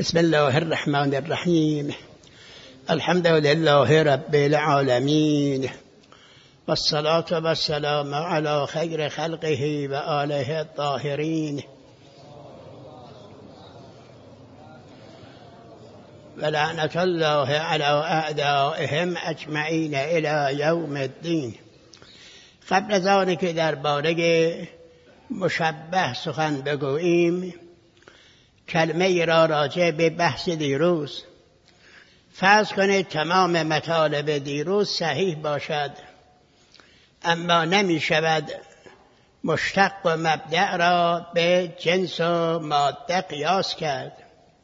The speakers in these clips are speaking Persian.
بسم الله الرحمن الرحیم. الحمد لله رب العالمین والصلاة والسلام علی خیر خلقه و آله الطاهرین و لعنت الله علی اعدائهم اجمعین الی یوم الدین. قبل از آن که درباره مشبه سخن بگوییم، کلمه ای را راجع به بحث دیروز، فرض کنید تمام مطالب دیروز صحیح باشد، اما نمی شود مشتق و مبدأ را به جنس و ماده قیاس کرد.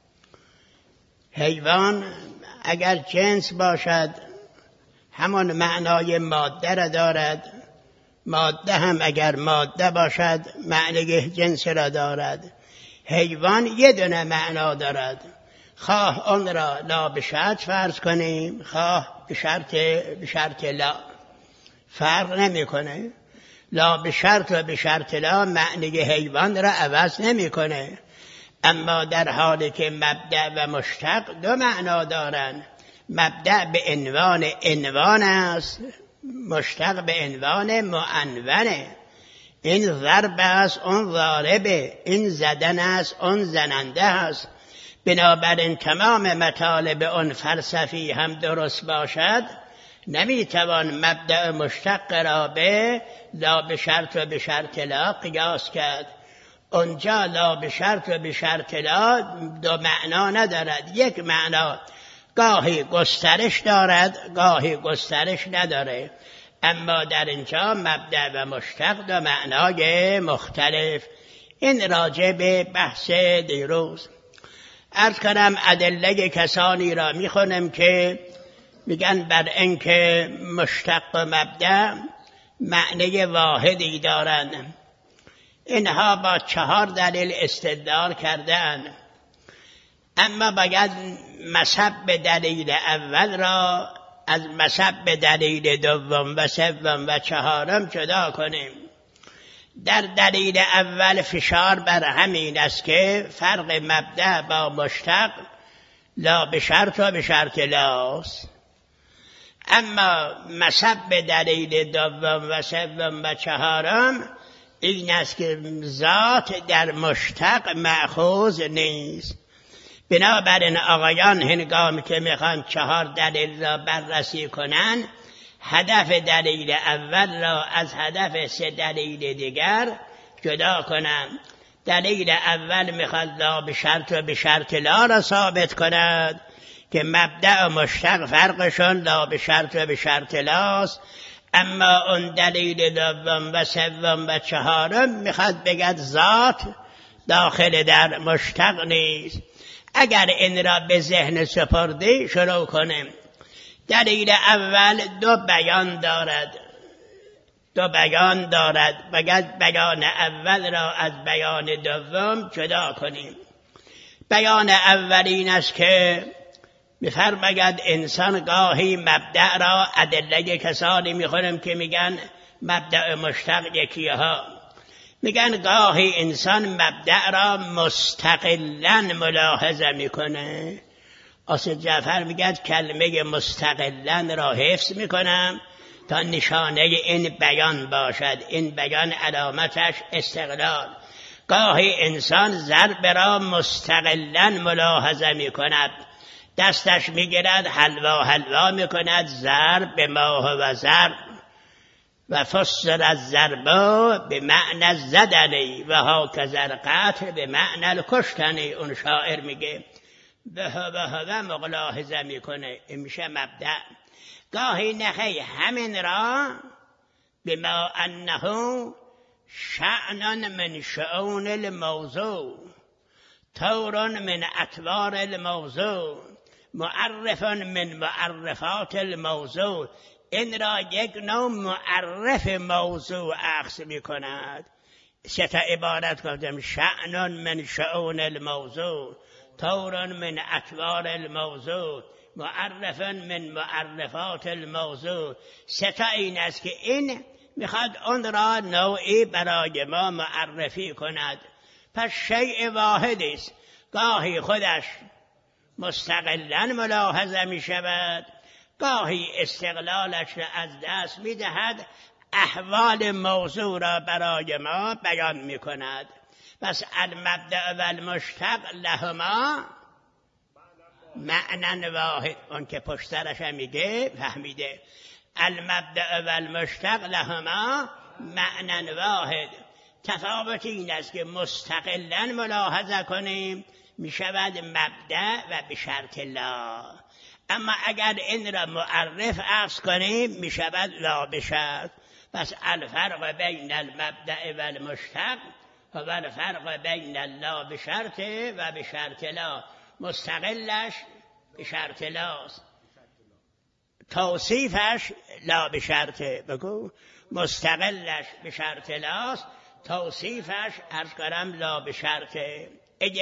حیوان اگر جنس باشد همان معنای ماده را دارد، ماده هم اگر ماده باشد معنی جنس را دارد. حیوان یه دونه معنا دارد، خواه آن را لا به شرط فرض کنیم، خواه به شرط لا، فرق نمی کنه. لا به شرط و به شرط لا معنی حیوان را عوض نمی کنه. اما در حالی که مبدأ و مشتق دو معنا دارند، مبدأ به عنوان است، مشتق به عنوان معنونه. این ضرب است، اون ضاربه، این زدن است، اون زننده است. بنابراین تمام مطالب اون فلسفی هم درست باشد، نمیتوان مبدأ مشتق را به لا به شرط و به شرط لا قیاس کرد. اونجا لا به شرط و به شرط لا دو معنا ندارد، یک معنا گاهی گسترش دارد، گاهی گسترش نداره. اما در اینجا مبدأ و مشتق دو معنای مختلف. این راجع به بحث دیروز. عرض کنم ادله کسانی را میخونم که میگن بر اینکه مشتق و مبدأ معنی واحدی دارند. اینها با 4 دلیل استدلال کردند، اما باید مذهب به دلیل اول را از مذهب به دلیل دوم و سوم و چهارم جدا کنیم. در دلیل اول فشار بر همین است که فرق مبدأ با مشتق لا به شرط و به شرط لاست. اما مذهب به دلیل دوم و سوم و چهارم این است که ذات در مشتق مأخوذ نیست. بنابراین آقایان هنگامی که میخوان 4 دلیل را بررسی کنند، هدف دلیل اول را از هدف 3 دلیل دیگر جدا کنند. دلیل اول میخواد لا به شرط و به شرط لا را ثابت کند که مبدأ و مشتق فرقشون لا به شرط و به شرط لاست. اما اون دلیل دوم و سوم و چهارم میخواد بگد ذات داخل در مشتق نیست. اگر این را به ذهن سپردی شروع کنیم. دلیل اول دو بیان دارد، باید بیان اول را از بیان دوم جدا کنیم. بیان اول این است که می‌فرماید انسان گاهی مبدأ را، ادله کسانی میخونم که میگن مبدأ مشتق یکیه ها، میگن گاهی انسان مبدأ را مستقلاً ملاحظه میکنه. آصف جعفر میگه کلمه مستقلاً را حفظ میکنم تا نشانه این بیان باشد، این بیان علامتش استقلال. گاهی انسان ضرب را مستقلاً ملاحظه میکند، دستش میگیرد حلوا میکند، ضرب به ماه و ضرب و فسر الضرب به معنی زدنی و هاکذا القتل به معنی الکشتنی. اون شاعر میگه به ملاحظه میکنه، این میشه مبدأ. گاهی نخی همین را بما انه شأن من شؤون الموضوع، طور من اطوار الموضوع، معرف من معرفات الموضوع، این را یک نوع معرف موضوع اخذ می کند. 3 عبارت گفتم: شأن من شؤون الموضوع، طور من اطوار الموضوع، معرف من معرفات الموضوع. 3 این است که این میخواد اون را نوعی برای ما معرفی کند. پس شیء واحد است، گاهی خودش مستقلاً ملاحظه می شود، گاهی استقلالش را از دست می دهد، احوال موضوع را برای ما بیان می کند. پس المبدأ و المشتق لهما معنی واحد. اون که پشترش میگه فهمیده. المبدأ و المشتق لهما معنی واحد. تفاوت این است که مستقلاً ملاحظه کنیم می شود مبدأ و به شرط لا، اما اگر این را معرف عکس کنیم می شود لا به شرط. پس الفرق بین المبدأ و المشتق و الفرق بین لا به شرط و به شرط لا. مستقلش به شرط لاست، توصیفش لا به شرطه. بگو مستقلش به شرط لاست، توصیفش عرض کنم لا به شرطه. اگه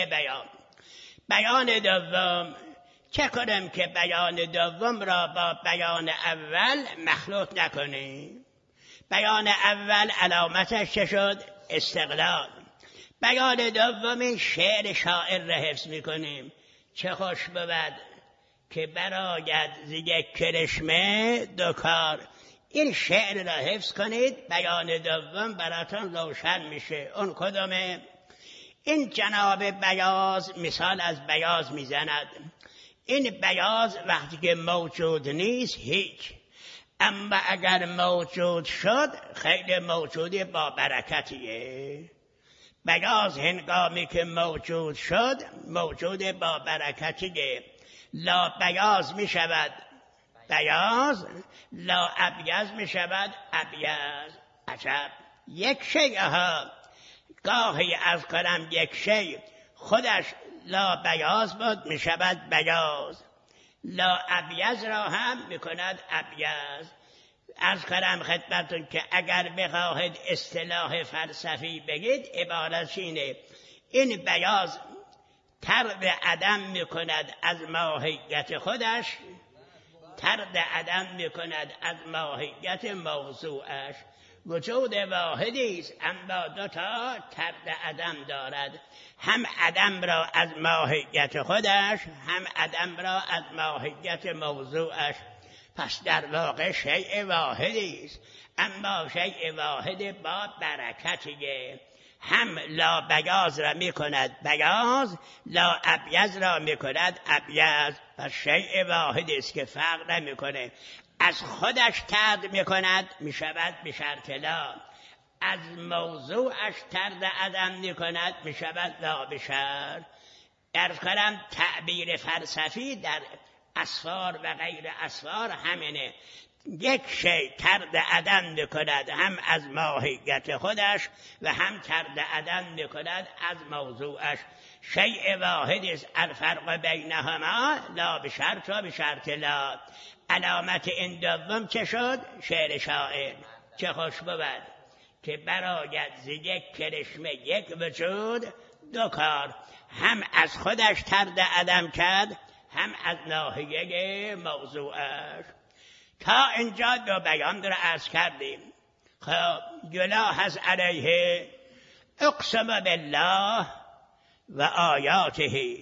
بیان دوم چه کنم که بیان دوم را با بیان اول مخلوط نکنیم؟ بیان اول علامتش چه شد؟ استقلال. بیان دوم شعر شاعر را حفظ میکنیم. چه خوش بود که براید ز یک کرشمه دو کار. این شعر را حفظ کنید، بیان دوم براتون روشن میشه. اون کدومه؟ این جناب بیاض مثال از بیاض میزند. این بیاض وقتی که موجود نیست هیچ، اما اگر موجود شد خیلی موجودی با برکتیه. بیاض هنگامی که موجود شد موجود با برکتیه. لا بیاض می شود بیاض، لا ابیض می شود ابیض. عجب. یک شیء ها گاهی از کنم یک شیء خودش لا بیاض بود می شود بیاض، لا ابیض را هم می کند ابیض. از کنم خدمتون که اگر بخواهید اصطلاح فلسفی بگید عبارت اینه: این بیاض طرد عدم می کند از ماهیت خودش، طرد عدم می کند از ماهیت موضوعش. وجود واحدی است اما دو تا طرد عدم دارد، هم عدم را از ماهیت خودش، هم عدم را از ماهیت موضوعش. پس در واقع شیء واحدی است، اما شیء واحد با برکتیه. هم لا بیاض را می کند بیاض، لا ابیض را می کند ابیض. پس شیء واحدی است که فرق نمی کنه. از خودش طرد می کند می شود به شرط لا، از موضوعش طرد عدم می کند می شود لا به شرط. عرض کنم تعبیر فلسفی در اسفار و غیر اسفار همینه. یک شیء طرد عدم میکند هم از ماهیت خودش و هم طرد عدم میکند از موضوعش. شیء واحد است، الفرق بینهما لا به شرط و به شرط لا. علامت این دوم چه شد؟ شعر شاعر. چه خوش بود که براید ز یک کرشمه یک وجود دو کار. هم از خودش طرد عدم کرد، هم از ناحیه موضوعش. تا اینجا دو بیان را عرض کردیم. خب جلاه از علیه اقسم بالله و آیاته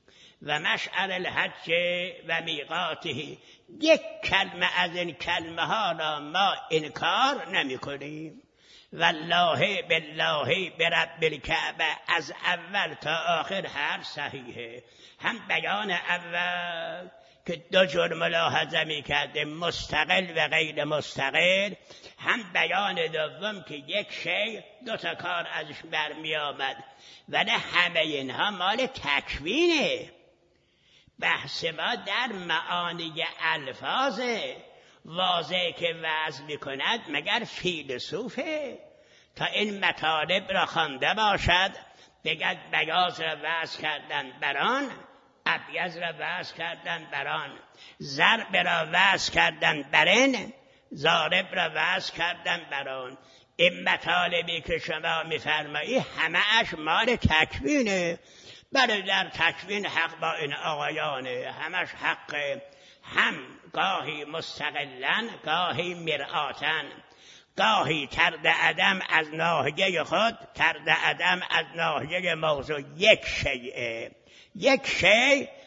و مشعر الحج و میقاته. یک کلمه از این کلمه ها را ما انکار نمی کنیم. والله بالله برب الکعبه از اول تا آخر هر صحیحه. هم بیان اول که دو جور ملاحظه می کرده، مستقل و غیر مستقل، هم بیان دوم که یک شیء دو تا کار ازش برمی آمد. ولی همه اینها مال تکوینه. بحث ما در معانی الفاظه. واضح که وضع می کند مگر فیلسوفه تا این مطالب را خوانده باشد بگد بیاض را وضع کردن بران، ابیض را وضع کردن بران، ضرب را وضع کردن برین، ضارب را وضع کردن بران. این مطالبی که شما میفرمایی همه اش مال تکوینه. بله در تکوین حق با این آقایانه، همش حقه. هم گاهی مستقلن، گاهی مرآتن، گاهی طرد عدم از ناحیه خود، طرد عدم از ناحیه موضوع. یک شیء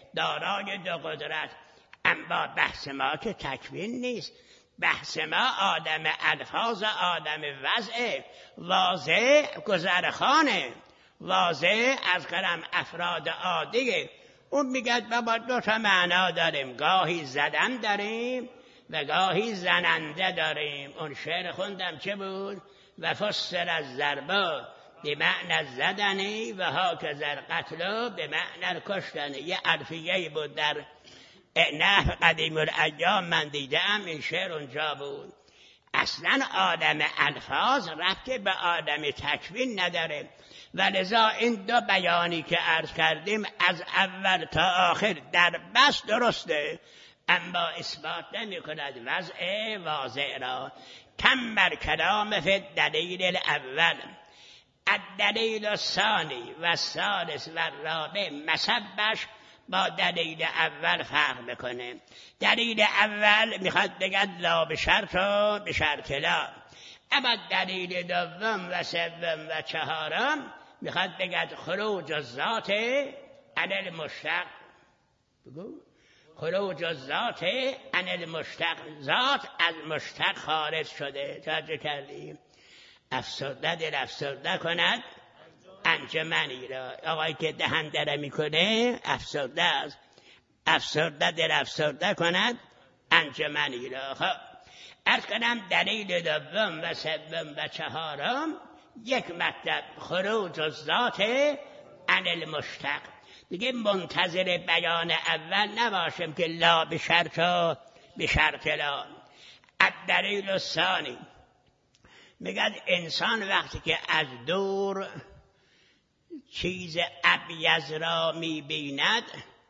دارای دو قدرت. اما بحث ما که تکوین نیست، بحث ما آدم الفاظ، آدم وضع، واضح گذرخانه، واضح از قرم افراد عادیه. اون میگه بابا دو تا معنا داریم، گاهی زدن داریم و گاهی زننده داریم. اون شعر خوندم چه بود؟ و فسر از ضربه به معنی زدنی و ها که زر قتل به معنی کشتنی. یه عرفیهی بود در نحو قدیم الایام، من دیدم این شعر اونجا بود. اصلا آدم الفاظ ربطی به آدم تکوین نداره و لذا این دو بیانی که عرض کردیم از اول تا آخر در بس درسته، اما اثبات نمی کند وضع واضح را. کم بر کلام فی الدلیل الاول، الدلیل الثانی و الثالث و الرابع مسبش با دلیل اول فرق میکنه. دلیل اول میخواد بگد لا به شرط و به شرط لا، اما دلیل دوم و سوم و چهارم میخواد بگد خروج الذات عن المشتق. بگو خروج الذات عن المشتق، ذات از مشتق خارج شده. توجه کردیم؟ افسرده دل افسرده کند انجمنی را. آقایی که دهن دره میکنه افسرده است. افسرده دل افسرده کند انجمنی را. خب عرض کنم دلیل دوم و سوم و چهارم یک مطلب خروج الذات عن المشتق. دیگه منتظر بیان اول نباشیم که لا به شرط و به شرط لا. الدلیل الثانی میگن انسان وقتی که از دور چیز ابیض را میبیند،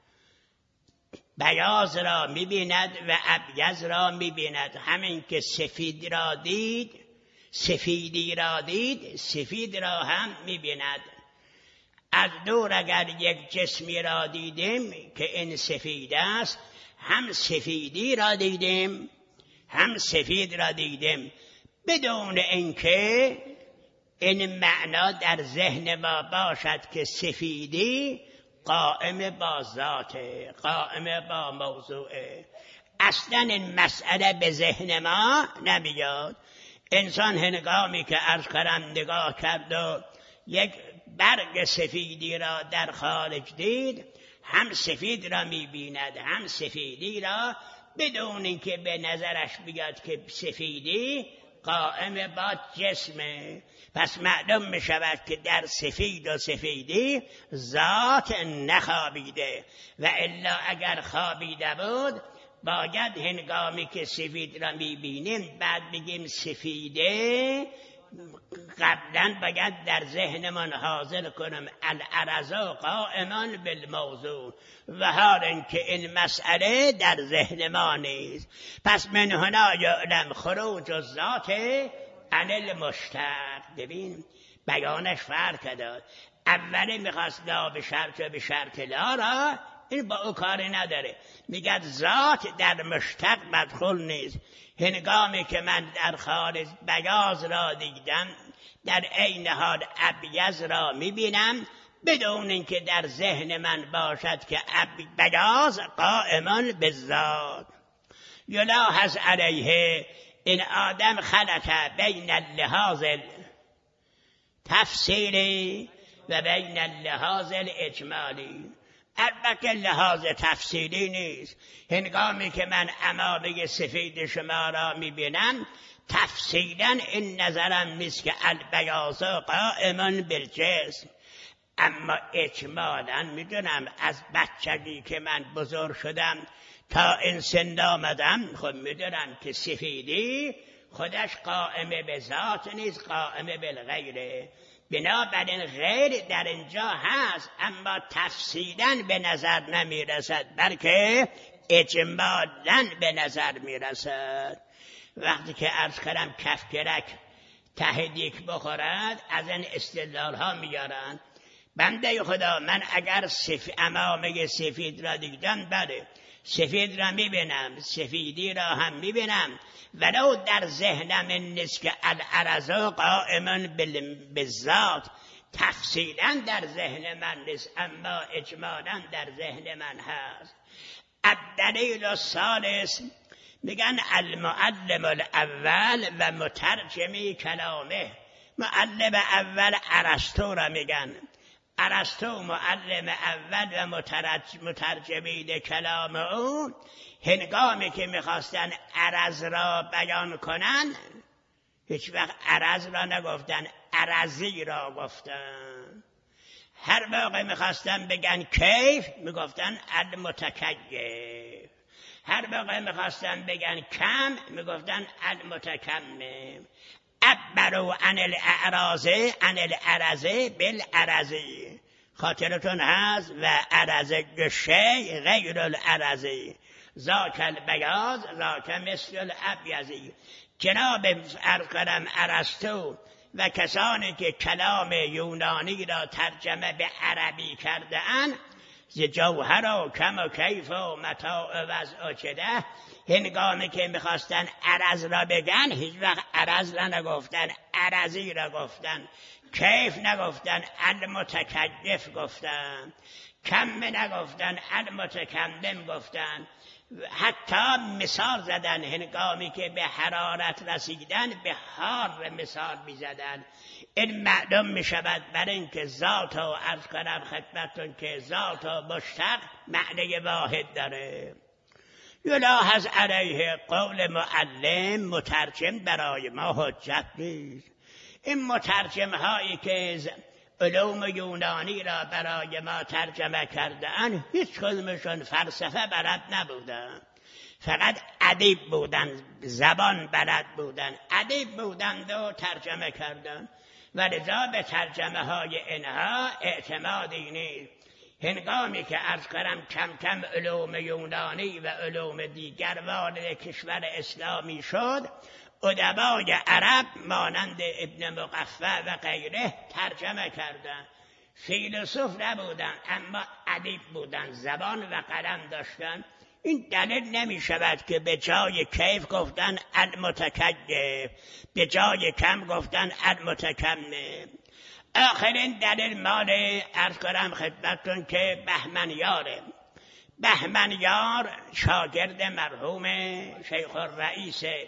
بیاض را میبیند و ابیض را میبیند. همین که سفید را دید، سفیدی را دید، سفید را هم میبیند. از دور اگر یک جسمی را دیدیم که این سفید است، هم سفیدی را دیدیم هم سفید را دیدیم، بدون اینکه این معنا در ذهن ما باشد که سفیدی قائم با ذاته، قائم با موضوعه. اصلا این مسئله به ذهن ما نمیاد. انسان هنگامی که عرض کردم نگاه کرد و یک برگ سفیدی را در خارج دید، هم سفید را میبیند هم سفیدی را، بدون اینکه به نظرش بیاد که سفیدی قائم با جسمه. پس معلوم می شود که در سفید و سفیدی ذات نخوابیده، و الا اگر خوابیده بود باید هنگامی که سفید را می بینیم بعد بگیم سفیده، قبلا باید در ذهنمان حاضر کنم العرض قائمان بالموضوع، و حال اینکه این مسئله در ذهن ما نیست. پس من هنا یعلم خروج الذات عن المشتق. ببین بیانش فرق داد. اولی میخواست لا به شرط و به شرط لا را، این با او کاری نداره. میگه ذات در مشتق مدخول نیست. هنگامی که من در خارج بیاض را دیدم، در عین حال ابیض را میبینم، بدون اینکه در ذهن من باشد که بیاض قائمان بالذات. یلاحظ علیه این آدم خلط بین اللحاظ تفسیری و بین اللحاظ اجمالی. البته لحاظ تفسیری نیست. هنگامی که من عمامه سفید شما را میبینم، تفصیلا این نظرم نیست که البیاض قائمان بالجسم، اما اجمالا میدونم از بچگی که من بزرگ شدم تا این سن آمدم، خب میدونم که سفیدی خودش قائم به ذات نیست، قائم بالغیره. بنابراین غیر در اینجا هست، اما تفصیلا به نظر نمیرسد، بلکه اجمالا به نظر میرسد. وقتی که عرض کردم کفگرک ته دیک بخورد، از این استدلال ها میارن. بنده خدا من اگر عمامه سفید را دیدم، بله سفید را میبینم، سفیدی را هم میبینم، ولو در ذهنم این نیست که العرض قائما بالذات، تفصیلا در ذهن من نیست، اما اجمالا در ذهن من هست. الدلیل الثالث میگن المعلم الاول و مترجمی کلامه. معلم اول ارسطو را میگن. ارسطو معلم اول و مترجمین کلام او هنگامی که میخواستن عرض را بیان کنن هیچ وقت عرض را نگفتن، عرضی را گفتن. هر موقع میخواستن بگن کیف میگفتن المتکیف. هر موقع میخواستن بگن کم میگفتن المتکمم. عبروا عن الاعراض عن العرض بالعرض. خاطرتون هست و عرض الشیء غیر العرض، ذاک البیاض ذاک مثل الابیض. جناب ارقم ارسطو و کسانی که کلام یونانی را ترجمه به عربی کرده اند ز جوهر و کم و کیف و متاع و وضع چده، هنگامی که میخواستن عرض را بگن هیچ وقت عرض را نگفتن، عرضی را گفتن. کیف نگفتن، المتکیف گفتن. کم نگفتن، المتکمم گفتن. حتی مثال زدن هنگامی که به حرارت رسیدن به حار مثال میزدن. این معلوم میشود برای اینکه ذات و عرض کنم خدمتتون که ذات و مشتق معنی واحد داره. یلاحظ علیه قول معلم مترجم برای ما حجت نیست. این مترجم هایی که علوم یونانی را برای ما ترجمه کردن هیچ کدومشون فلسفه بلد نبودن، فقط ادیب بودن، زبان بلد بودن، ادیب بودند و ترجمه کردن و لذا به ترجمه های اینها اعتمادی نیست. هنگامی که عرض کنم کم کم علوم یونانی و علوم دیگر وارد کشور اسلامی شد، ادبای عرب مانند ابن مقفع و غیره ترجمه کردند. فیلسوف نبودن اما ادیب بودن، زبان و قلم داشتن. این دلیل نمی شود که به جای کیف گفتن المتکیف، به جای کم گفتن المتکمم. آخرین دلیل مال عرض کنم خدمتتون که بهمنیاره. بهمنیار شاگرد مرحوم شیخ الرئیسه.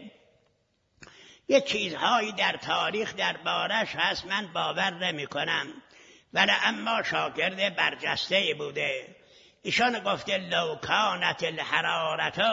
یه چیزهایی در تاریخ در بارش هست من باور نمی کنم، ولی اما شاگرد برجسته بوده. ایشان گفته لو کانت الحرارت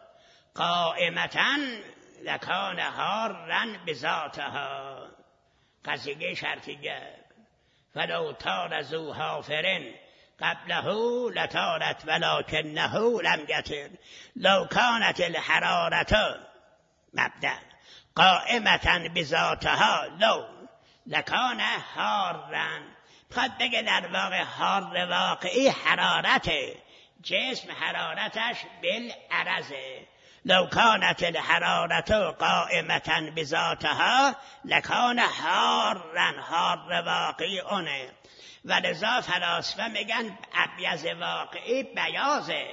قائمتا لکان حارا بذاتها. قصیده شرطیه. فلو تار ذو حافر قبله لتارت ولکنه لم یطر. لو کانت الحرارت مبدأ قائمتا بذاتها لو لکان حارا. خواهد بگه در واقع حار واقعی حرارت جسم، حرارتش بالعرضه. لو کانت الحرارت قائمتا بذاتها لکان حارا. حار واقعی اونه و لذا فلاسفه میگن ابیض واقعی بیازه،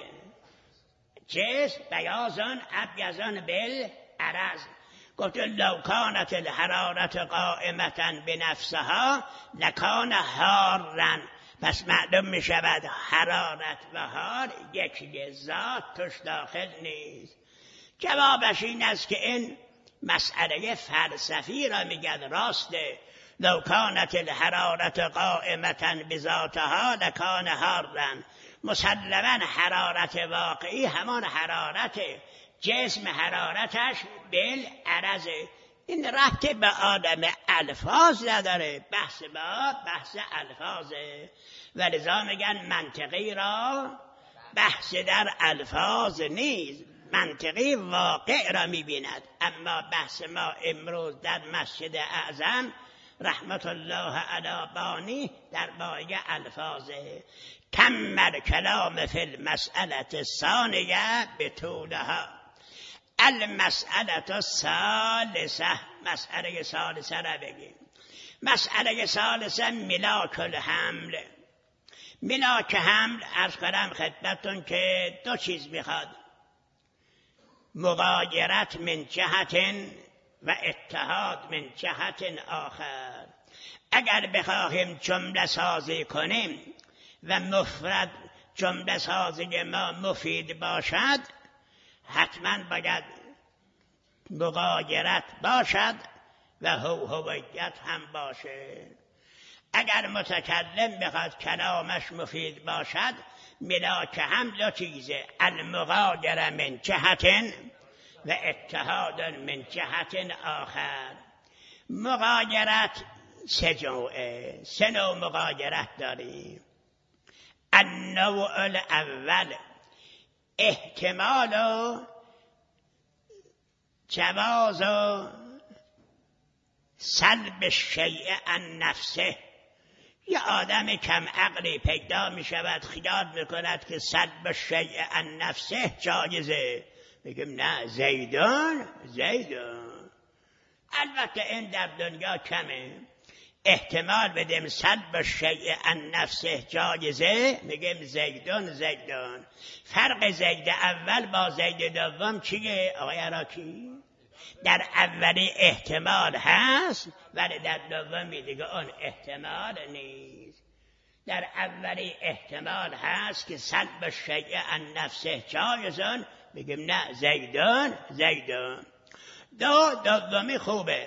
جسم بیازان ابیضان بالعرض. گفت لو کانت الحرارت قائمتا بنفسها لکان حارا. پس معلوم می شود حرارت و حار یکی ذات توش داخل نیست. جوابش این است که این مسئله فلسفی را میگن راسته. لو کانت الحرارت قائمتا بذاتها لکان حارا. مسلما حرارت واقعی همان حرارت جسم، حرارتش بالعرض. این ربط به عالم الفاظ نداره، بحث با بحث الفاظه. ولذا میگن منطقی را بحث در الفاظ نیست، منطقی واقع را میبیند. اما بحث ما امروز در مسجد اعظم رحمت الله علی بانی در باره الفاظه. کمل کلام فی المسئله الثانیه بطولها. المسئله الثالثه، مسئله ثالثه را بگیم. مسئله ثالثه ملاک الحمل. ملاک حمل عرض کنم خدمتتون که دو چیز میخواد: مغایرت من جهت و اتحاد من جهت آخر. اگر بخواهیم جمله سازی کنیم و مفرد جمله سازی ما مفید باشد، حتما باید مغایرت باشد و هویت هم باشه. اگر متکلم بخواد کلامش مفید باشد، ملاک هم دو چیزه، المغایر من جهت و اتحاد من جهت آخر. مغایرت سه نوع مغایرت داریم. النوع الاول احتمال و جواز و سلب الشیء عن نفسه. یه آدم کم عقلی پیدا می شود خیال می کند که سلب الشیء عن نفسه جایزه، میگم نه، زیدون. البته این در دنیا کمه. احتمال بدیم سلب الشیء عن نفسه جایزه، میگم زیدون. فرق زید اول با زید دوم چیه آقای عراقی؟ در اولی احتمال هست ولی در دومی دیگه اون احتمال نیست. در اولی احتمال هست که سلب الشیء عن نفسه جایزون، میگم نه، زیدون. دومی خوبه،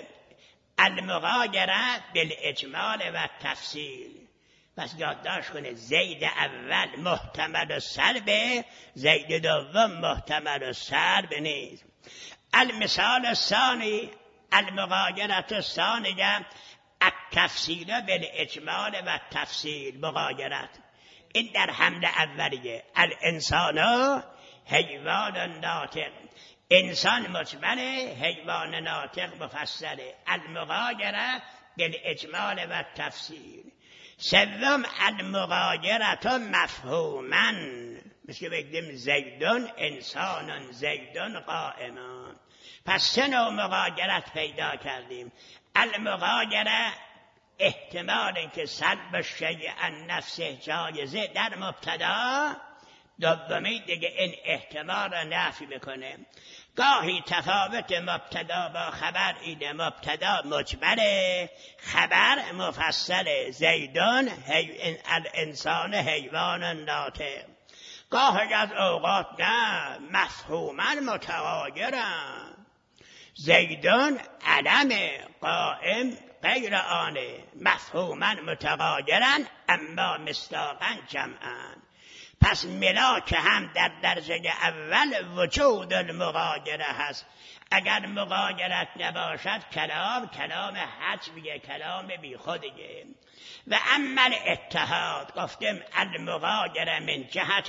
المغایره بالاجمال و تفصیل. پس یادداشت کنه، زید اول محتمل السلب، زید دوم محتمل السلب نیست. المثال الثانی المغایره الثانیه التفصیل بالاجمال و تفصیل. مغایرت این در حمله اولیه، الانسان حیوان ناطق، انسان مجمل، حیوان ناطق مفصله. المغایره بالاجمال و تفصیل. سوم المغایره مفهوما، مثل بگیم زیدون انسان، زیدون قائمان. پس سه نوع مغایرت پیدا کردیم. المغایره احتمال اینکه سلب الشیء عن نفسه جایزه در مبتدا، دومی دیگه این احتمال را نفی میکنه. گاهی تفاوت مبتدا با خبر اینه، مبتدا مجمله، خبر مفصله، زیدون الانسان حیوان ناطق. گاهی از اوقات نه، مفهوما متغایرن، زیدون علم قائم غیر آنه، مفهوما متغایرن اما مصداقا جمعن. پس ملاک هم در درجه اول وجود المغایره هست. اگر مغایرت نباشد کلام حجبیه، کلام بی خودیه. و اما الاتحاد، گفتیم المغایره من جهت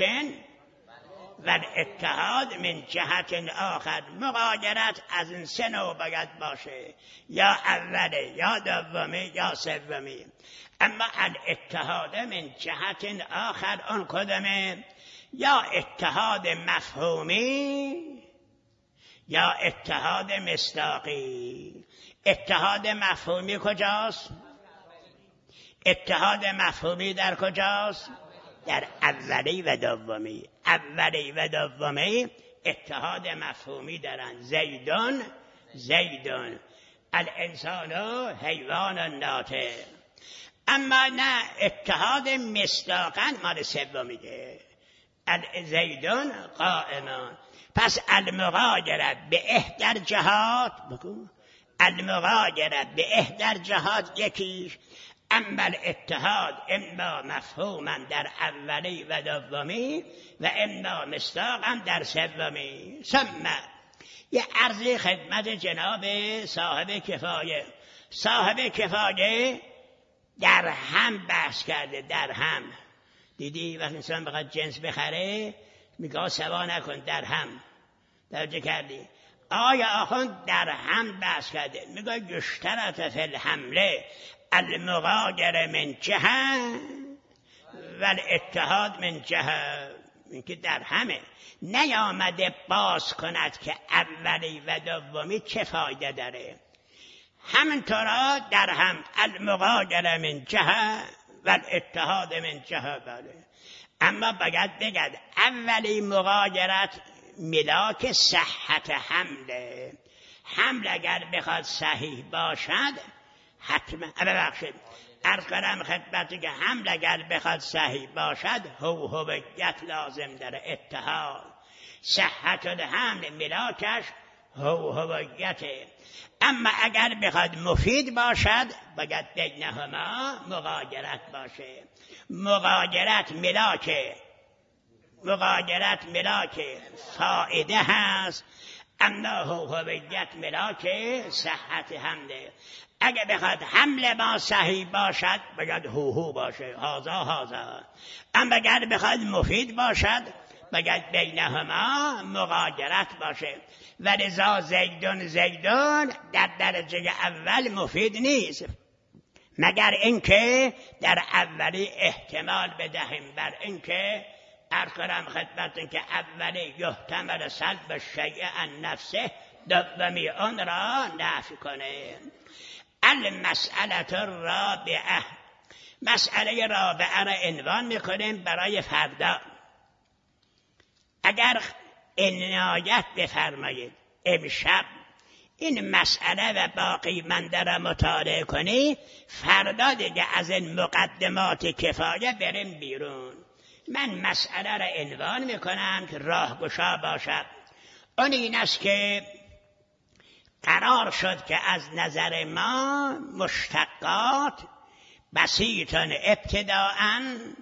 و الاتحاد من جهت آخر. مغایرت از این سه نوع باید باشه، یا اوله یا دومی یا سومی. اما الاتحاد من جهت آخر اون کدامه؟ یا اتحاد مفهومی یا اتحاد مصداقی. اتحاد مفهومی کجاست؟ اتحاد مفهومی در کجاست؟ در اولی و دومی. اولی و دومی اتحاد مفهومی دارن، زیدون الانسان حیوان ناطق. اما نه، اتحاد مصداقا مال سومیه، زیدون قائمان. پس المغایره به احدى جهات، المغایره به احدى جهات یکیش. اما الاتحاد اما مفهوما در اولی و دومی و اما مصداقا در سومی. ثم یه عرضی خدمت جناب صاحب کفایه. صاحب کفایه در هم بحث کرده، در هم. دیدی وقتی انسان بخواد جنس بخره میگه سوا نکن، در هم. توجه کردی؟ آیا آخوند در هم بحث کرده، میگه یشترط فی الحمله المغایر من جهه و الاتحاد من جهه. این که در همه نیامده باز کند که اولی و دومی چه فایده داره. همینطورا در هم المغایر من جهه و الاتحاد من جهه. بله، اما باید بگد اولی مغایرت ملاک صحت حمله. حمل اگر بخواد صحیح باشد حتما، ببخشید، عرض کنم خدمتی که حمل اگر بخواد صحیح باشد هویت لازم داره، اتحاد. صحت الحمل ملاکش هویته. اما اگر بخواد مفید باشد باید بینهما مغایرت باشه. مغایرت ملاک فائده هست، اما هویت ملاک صحت حمله. اگه بخواد حمل ما صحیح باشد باید هو باشه، هازا. اما اگر بخواد مفید باشد باید بینهما مغایرت باشه. و لذا زیدون در درجه اول مفید نیست، مگر اینکه در اولی احتمال بدهیم بر اینکه ارکرم خدمتون که اولی یحتمل سلب شیء عن نفسه، دومی اون را نفی کنه. المسئله الرابعه، مسئله رابعه را عنوان میکنیم برای فردا. اگر عنایت بفرمایید امشب این مسئله و باقی منده را مطالعه کنی، فردا دیگه از این مقدمات کفایه بریم بیرون. من مسئله را عنوان میکنم که راهگشا باشد. اون این است که قرار شد که از نظر ما مشتقات بسیطن ابتداءً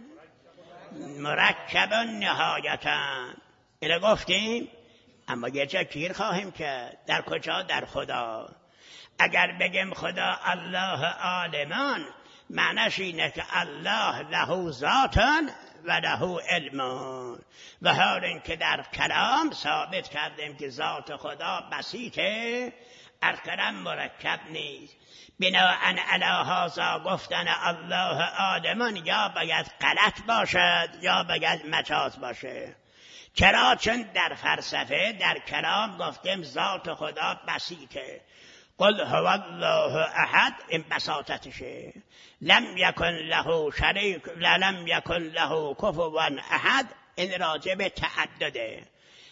مرکب نهایتاً. اینو گفتیم، اما یه جا گیر خواهیم که در کجا؟ در خدا. اگر بگیم خدا الله عالمان، معنیش اینه که الله له ذاتن و له علمون. و حال این که در کلام ثابت کردیم که ذات خدا بسیطه، ارکرم مرکب نیست. بناءً علی هذا گفتن الله عالمان یا باید غلط باشد یا باید مجاز باشه. چرا؟ چون در فلسفه در کلام گفتیم ذات خدا بسیطه. قل هو الله احد، این بساطتشه. لم یکن له شریک لم یکن له کفوا احد، این راجع به تعدده.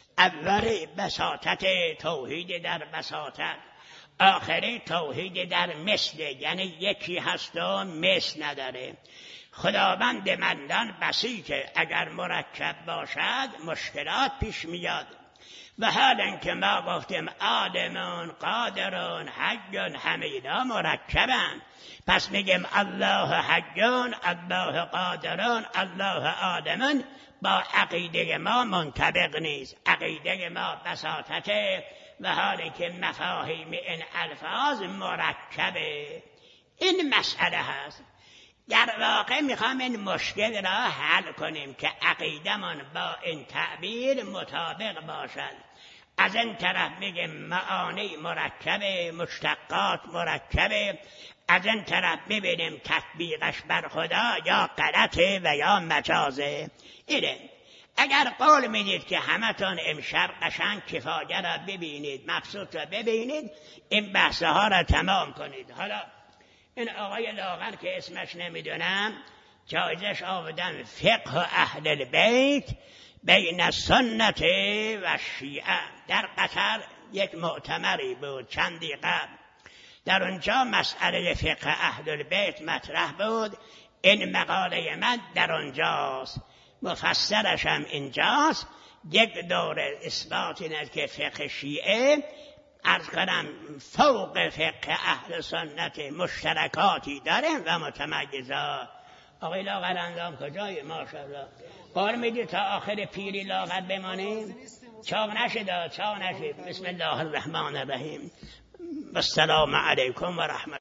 اولی بساطت توحید در بساطت، آخری توحید در مثل، یعنی یکی هست و مثل نداره. خداوند منان بسیطه، اگر مرکب باشد مشکلات پیش میاد. و حالا که ما گفتیم عالمون قادرون حیون همینا مرکبن، پس میگیم الله حیون، الله قادرون، الله عالمون، با عقیده ما منطبق نیست. عقیده ما بساطته و حالی که مفاهیم این الفاظ مرکبه. این مسئله هست. در واقع میخوام این مشکل را حل کنیم که عقیدمان با این تعبیر مطابق باشد. از این طرف میگیم معانی مرکبه، مشتقات مرکبه، از این طرف ببینیم تطبیقش بر خدا یا غلطه و یا مجازه. اینه. اگر قول میدید که همتون امشب قشنگ کفایه را ببینید، مبسوط را ببینید، این بحثه ها را تمام کنید. حالا این آقای لاغر که اسمش نمیدونم، جایزش آوردن فقه اهل البیت بین السنت و شیعه. در قطر یک مؤتمری بود چندی قبل، در اونجا مسئله فقه اهل البیت مطرح بود. این مقاله من در اونجاست، مفسرش هم اینجاست. یک دور اثبات اینه که فقه شیعه عرض کنم فوق فقه اهل سنت مشترکاتی داره و متمایزات. آقای لاغر اندام کجایی؟ ماشاءالله. قول میدی تا آخر پیری لاغر بمانیم؟ چاق نشد. بسم الله الرحمن الرحیم. السلام علیکم و رحمت